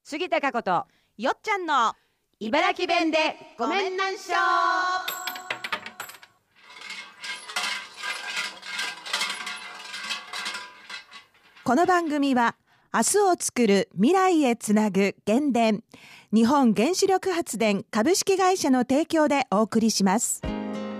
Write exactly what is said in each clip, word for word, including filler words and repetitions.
杉田佳子とよっちゃんの茨城弁でごめんなんしょ。 この番組は明日をつくる未来へつなぐ原電日本原子力発電株式会社の提供でお送りします。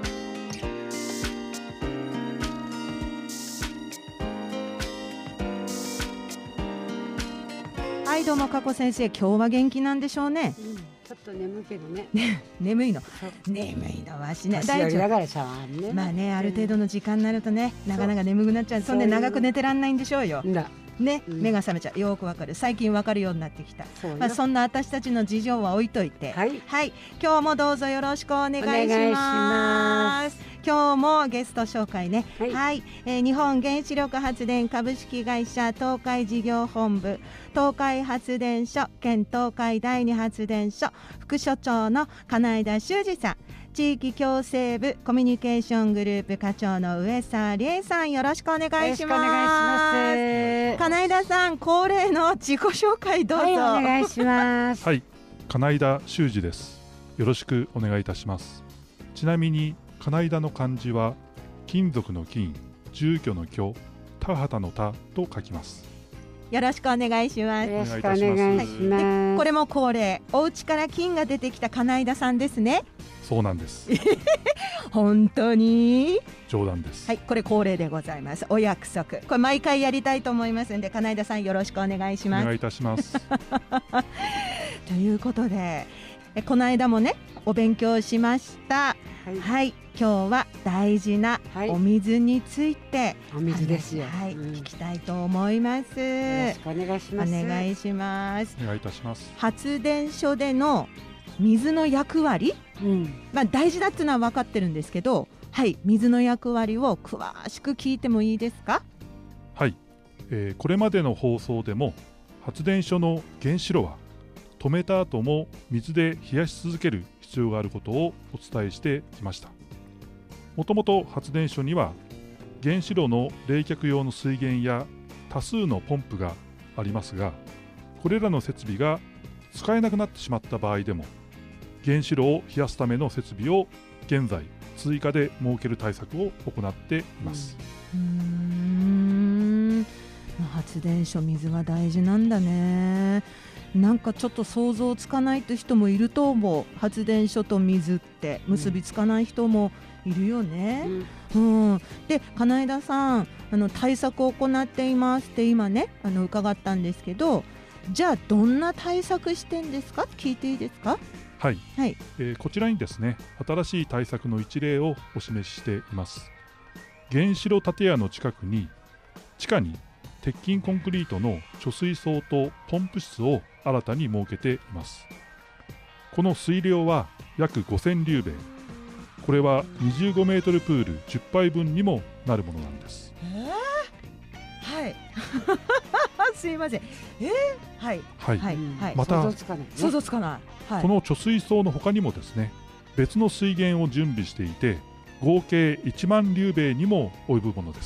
はい、どうも佳子先生、今日は元気なんでしょうね。 うん、ちょっと眠いけどね。 眠いの眠いのはしない。 年寄りだからしゃわんね。 まあね、ある程度の時間になるとね、なかなか眠くなっちゃう。そんで長く寝てらんないんでしょうよ。 だね、 うん、 目が覚めちゃう。よくわかる。最近わかるようになってきた。そ,、まあ、そんな私たちの事情は置いといて、 はい、 はい、今日もどうぞよろしくお願いします。お願いします。今日もゲスト紹介ね。はい、はい、えー、日本原子力発電株式会社東海事業本部東海発電所兼東海第二発電所副所長の金井田修二さん、地域共生部コミュニケーショングループ課長の上沢理恵さん、よろしくお願いします。よろしくお願いします。金井田さん、恒例の自己紹介どうぞ。はい、 お願いします。 はい、金井田修二です。よろしくお願いいたします。ちなみに金井田の漢字は金属の金、住居の居、田畑の田と書きます。 よろしくお願いします。 よろしくお願いします。 はい、これも恒例、お家から金が出てきた金井田さんですね。 そうなんです本当に冗談です。 はい、これ恒例でございます。お約束、これ毎回やりたいと思いますので、金井田さんよろしくお願いします。 お願いいたしますということで、えこの間もねお勉強しました。はい、はい、今日は大事なお水について、はい、 お水ですよ、 はい、 うん、 聞きたいと思います。よろしくお願いします。 お願いします。 お願いいたします。 発電所での水の役割、うん、まあ大事だっていうのは分かってるんですけど、はい、水の役割を詳しく聞いてもいいですか。 はい、えー、これまでの放送でも発電所の原子炉は止めた後も水で冷やし続ける必要があることをお伝えしてきました。もともと発電所には原子炉の冷却用の水源や多数のポンプがありますが、これらの設備が使えなくなってしまった場合でも原子炉を冷やすための設備を現在追加で設ける対策を行っています。 うーん、発電所水が大事なんだね。なんかちょっと想像つかないという人もいると思う。発電所と水って結びつかない人もいるよね、うんうん、で金井田さん、あの対策を行っていますって今ねあの伺ったんですけど、じゃあどんな対策してんですか、聞いていいですか。 はい、 はい、 えー、こちらにですね新しい対策の一例をお示ししています。原子炉建屋の近くに地下に鉄筋コンクリートの貯水槽とポンプ室を新たに設けています。この水量は約ごせんリュウベイ、これはにじゅうごメートルプールじゅっぱいぶんにもなるものなんです。 えー、はいすいません、えー、はいはいはいはい、 また想像つかない、ね、 想像つかない、はい、 この貯水槽の他にもですね別の水源を準備していて合計いちまんリュウベイにも及ぶものです。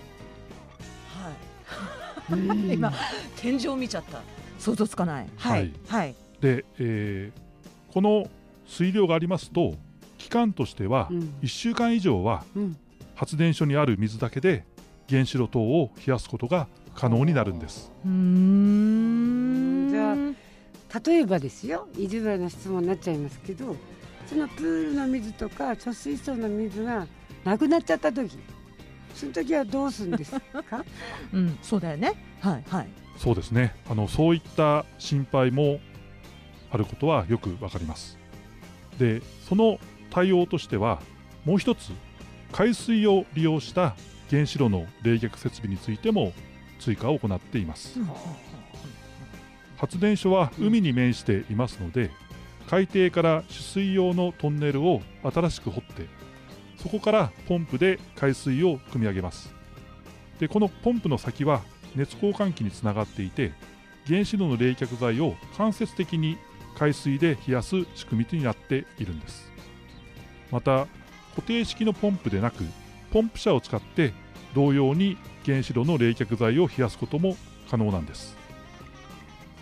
はい、今天井見ちゃった、想像つかない、はい、はい、 で、えー、この水量がありますと期間としてはいっしゅうかん以上は発電所にある水だけで原子炉等を冷やすことが可能になるんです。 うーん、 じゃあ例えばですよ、意地悪な質問になっちゃいますけど、そのプールの水とか貯水槽の水がなくなっちゃった時、その時はどうするんですかうん、そうだよね、はいはい、 そうですね、あのそういった心配もあることはよくわかります。で、その対応としてはもう一つ海水を利用した原子炉の冷却設備についても追加を行っています、うん、発電所は海に面していますので、海底から取水用のトンネルを新しく掘ってそこからポンプで海水を汲み上げます。で、このポンプの先は熱交換器につながっていて、原子炉の冷却剤を間接的に海水で冷やす仕組みになっているんです。また固定式のポンプでなくポンプ車を使って同様に原子炉の冷却剤を冷やすことも可能なんです。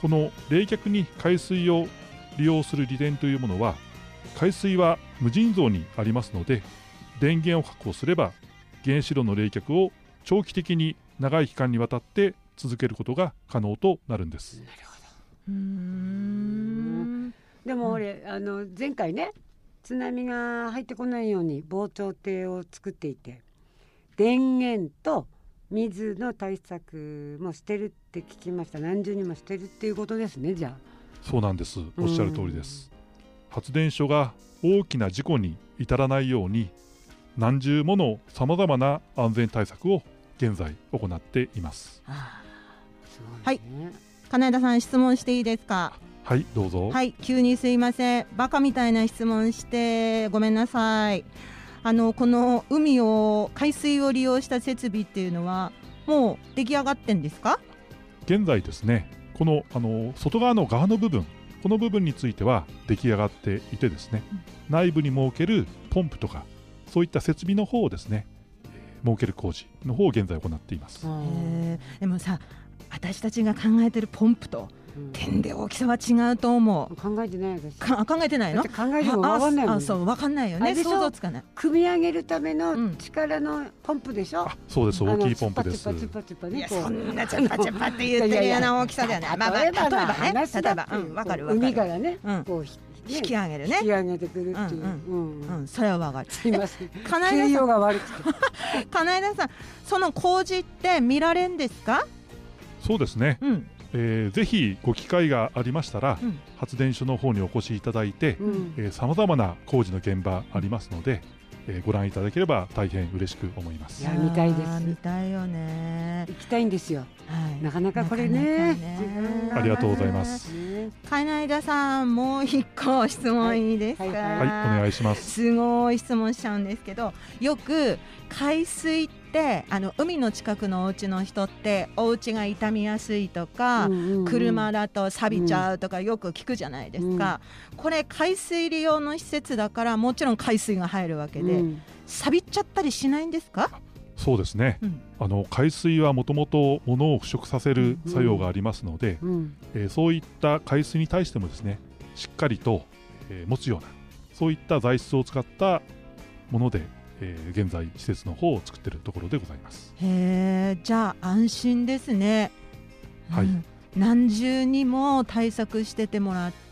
この冷却に海水を利用する利点というものは、海水は無尽蔵にありますので、電源を確保すれば原子炉の冷却を長期的に長い期間にわたって続けることが可能となるんです。 なるほど。 うーんでも俺、あの前回ね、津波が入ってこないように防潮堤を作っていて、電源と水の対策もしてるって聞きました。何重にもしてるっていうことですね。じゃあそうなんです。おっしゃる通りです。発電所が大きな事故に至らないように、何重ものさまざまな安全対策を現在行っています。 あすごいね。 はい、金枝さん、質問していいですか？ はい、どうぞ。 はい、急にすいません。バカみたいな質問してごめんなさい。あのこの海を海水を利用した設備っていうのはもう出来上がってんですか？ 現在ですね、このあの外側の側の部分、この部分については出来上がっていてですね、うん、内部に設けるポンプとかそういった設備の方をですね、えー、設ける工事の方を現在行っています。 へー、でもさ、私たちが考えてるポンプと点で大きさは違うと思う。 考えてないです。 か考えてないの？ だって考えても分かんないもんね。 ああ、そう、分かんないよね。想像つかない。 組み上げるための力のポンプでしょ。 あ、そうです。大きいポンプです。 チュパチュパチュパね、 いや、そんなチュパチュパって言ってるような大きさだよね。まあまあ、例えばね、例えば、うん、分かる分かる。 海からね、こう引き上げるね。 引き上げてくるっていう。 うん、それは分かる。 すいません。 金枝さんが悪くて。 金枝さん、その工事って見られんですか？ そうですね。うん。えー、ぜひご機会がありましたら、うん、発電所の方にお越しいただいて、さまざまな工事の現場ありますので、えー、ご覧いただければ大変嬉しく思います。 いや、見たいです。 見たいよね。 行きたいんですよ。はい、なかなかこれね, ねありがとうございます。 金枝さん、もう一個質問いいですか？はい、はいはい、お願いします。 すごい質問しちゃうんですけど、よく海水ってあの海の近くのお家の人ってお家が傷みやすいとか、うんうんうん、車だと錆びちゃうとかよく聞くじゃないですか、うん、これ海水利用の施設だからもちろん海水が入るわけで、うん、錆びちゃったりしないんですか？ そうですね、うん、あの海水はもともと物を腐食させる作用がありますので、うんうんえー、そういった海水に対してもですね、しっかりと、えー、持つようなそういった材質を使ったもので、えー、現在施設の方を作っているところでございます。 へー、じゃあ安心ですね、 はい、うん、 何重にも対策しててもらって、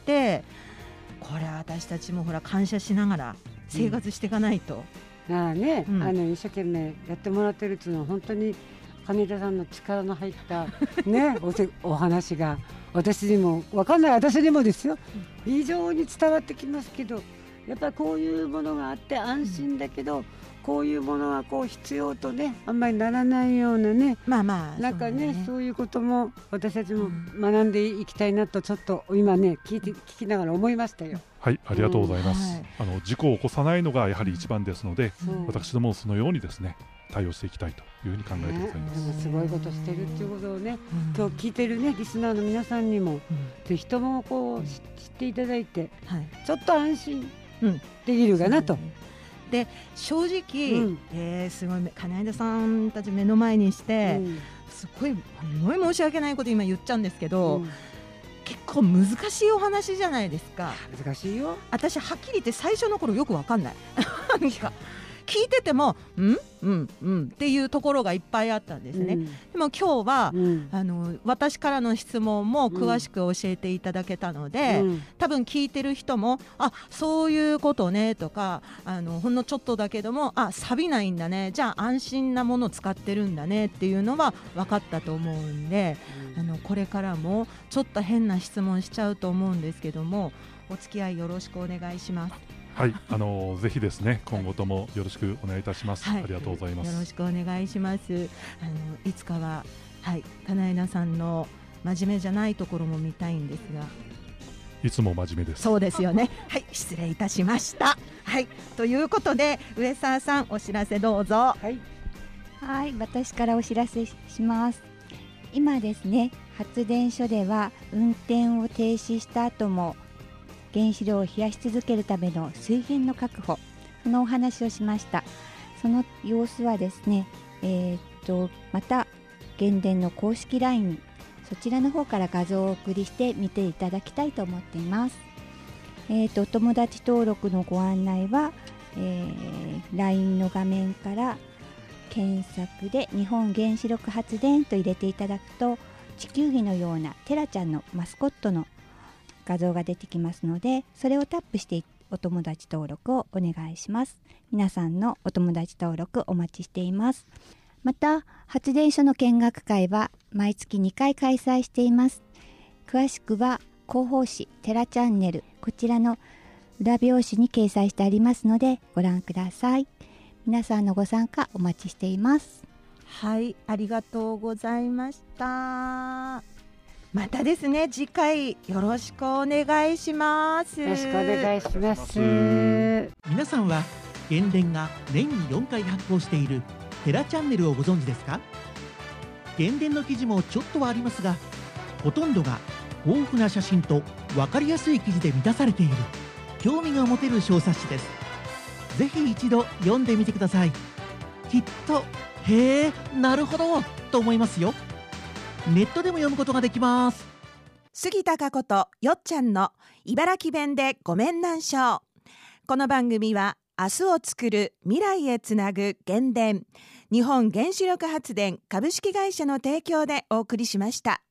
これは私たちもほら感謝しながら生活していかないと、 うん、あね、うん、あの一生懸命やってもらってるっていうのは本当に金田さんの力の入った、ね、お, お話が私にも分かんない私にもですよ、非常に伝わってきますけど、やっぱりこういうものがあって安心だけど、うん、こういうものがこう必要とね、あんまりならないようなね、 まあまあなんか ね, そうねそういうことも私たちも学んでいきたいなとちょっと今ね聞いて聞きながら思いましたよ。 はい、ありがとうございます、うんはい、あの事故を起こさないのがやはり一番ですので、うん、私どもそのようにですね対応していきたいというふうに考えてございます、 ね、でもすごいことしてるっていうことをね、うん、今日聞いてるねリスナーの皆さんにも、うん、ぜひともこう、うん、知っていただいて、はい、ちょっと安心できるかなと、うん、 で正直、うんえー、すごい金枝さんたち目の前にして、うん、すごいすごい申し訳ないこと今言っちゃうんですけど、うん、結構難しいお話じゃないですか。 難しいよ。 私はっきり言って最初の頃よく分かんないなんか聞いててもうんうんうんっていうところがいっぱいあったんですね、うん、でも今日は、うん、あの私からの質問も詳しく教えていただけたので、うん、多分聞いてる人もあそういうことねとか、あのほんのちょっとだけどもあ錆びないんだね、じゃあ安心なものを使ってるんだねっていうのは分かったと思うんで、うん、あのこれからもちょっと変な質問しちゃうと思うんですけども、お付き合いよろしくお願いします。 はい、あのぜひですね今後ともよろしくお願いいたします、はい、ありがとうございます。 よろしくお願いします。あのいつかは、はい、金枝さんの真面目じゃないところも見たいんですが、 いつも真面目です。 そうですよねはい、失礼いたしました。はい、ということで上澤さんお知らせどうぞ。 はい、はい、私からお知らせします。今ですね、発電所では運転を停止した後も原子炉を冷やし続けるための水源の確保、そのお話をしました。その様子はですね、えー、っとまた原電の公式 ライン、 そちらの方から画像をお送りして見ていただきたいと思っています。えーと、お友達登録のご案内は、えー、ライン の画面から検索で日本原子力発電と入れていただくと、地球儀のようなテラちゃんのマスコットの画像が出てきますので、それをタップしてお友達登録をお願いします。皆さんのお友達登録お待ちしています。また発電所の見学会は毎月にかい開催しています。詳しくは広報誌テラチャンネル、こちらの裏表紙に掲載してありますのでご覧ください。皆さんのご参加お待ちしています。 はい、ありがとうございました。またですね、次回よろしくお願いします。 よろしくお願いします。 皆さんは原電が年によんかい発行しているテラチャンネルをご存知ですか？原電の記事もちょっとはありますが、ほとんどが豊富な写真と分かりやすい記事で満たされている興味が持てる小冊子です。ぜひ一度読んでみてください。きっとへえ、なるほどと思いますよ。ネットでも読むことができます。 杉田佳子とよっちゃんの茨城弁でごめんなんしょう。この番組は明日をつくる未来へつなぐ原電、日本原子力発電株式会社の提供でお送りしました。